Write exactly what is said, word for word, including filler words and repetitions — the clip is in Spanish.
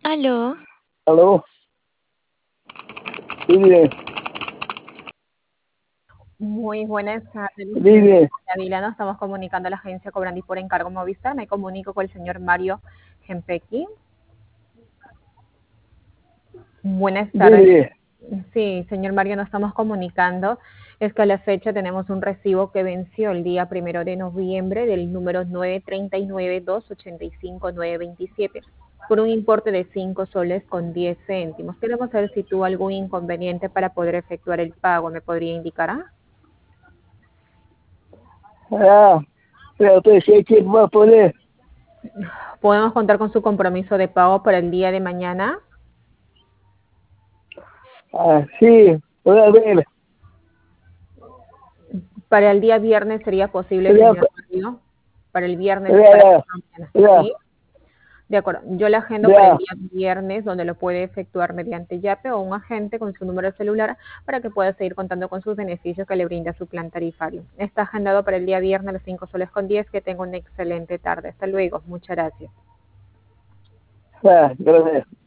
Aló. Aló, dime, Muy buenas tardes, señor dime, Davila. Nos estamos comunicando a la agencia Cobrandi por encargo Movistar. Me comunico con el señor Mario Gempequi. Buenas tardes. dime. Sí, señor Mario, nos estamos comunicando. Es que a la fecha tenemos un recibo que venció el día primero de noviembre del número nueve treinta y nueve dos ochenta y cinco nueve veintisiete por un importe de cinco soles con diez céntimos. Queremos saber si tuvo algún inconveniente para poder efectuar el pago. ¿Me podría indicar? Ah, Ah, pero pues hay que va a poner. ¿podemos contar con su compromiso de pago para el día de mañana? Ah, sí, voy a ver. Para el día viernes sería posible, Ya, señor Mario. Para el viernes, ya, para ya, mañana. ya, ¿Sí? De acuerdo. Yo le agendo para el ya. día viernes, donde lo puede efectuar mediante YAPE o un agente con su número de celular para que pueda seguir contando con sus beneficios que le brinda su plan tarifario. Está agendado para el día viernes a las cinco soles con diez. Que tenga una excelente tarde. Hasta luego. Muchas gracias. Ah, gracias.